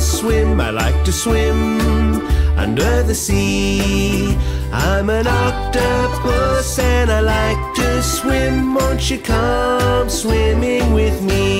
swim, I like to swim under the sea. I'm an octopus and I like to swim. Won't you come swimming with me?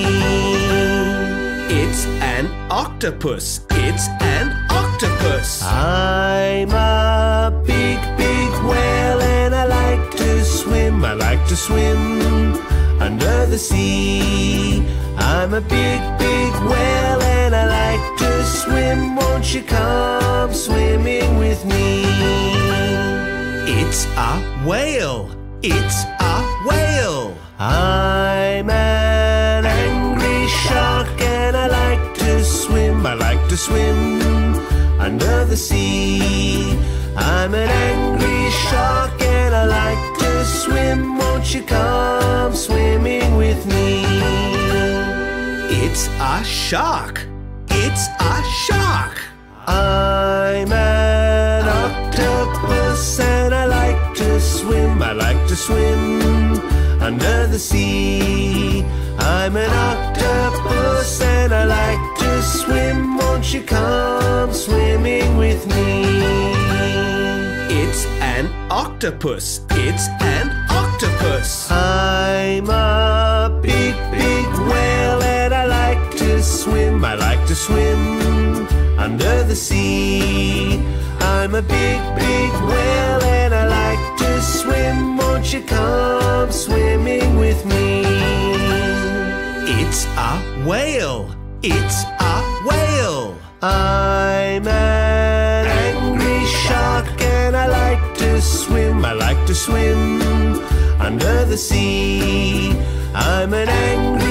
It's an octopus. It's an octopus. I'm a big, big whale and I like to swim. I like to swim under the sea. I'm a big, big whale and I like to swim. Won't you come swimming with me? It's a whale. It's a whale. I'm an angry shark and I like to swim. I like to swim under the sea. I'm an angry shark and I like to swim. Won't you come swimming with me? It's a shark. It's a shark. I'm an octopus and I like to swim. I like to swim under the sea. I'm an octopus and I like to swim. Won't you come swimming with me? It's an octopus. It's an octopus. I'm a big, big whale and I like to swim. I like to swim under the sea. I'm a big, big whale and I like to swim. Won't you come swimming with me? It's a whale. It's a whale. I'm an angry shark and I like to swim. I like to swim under the sea. I'm an angry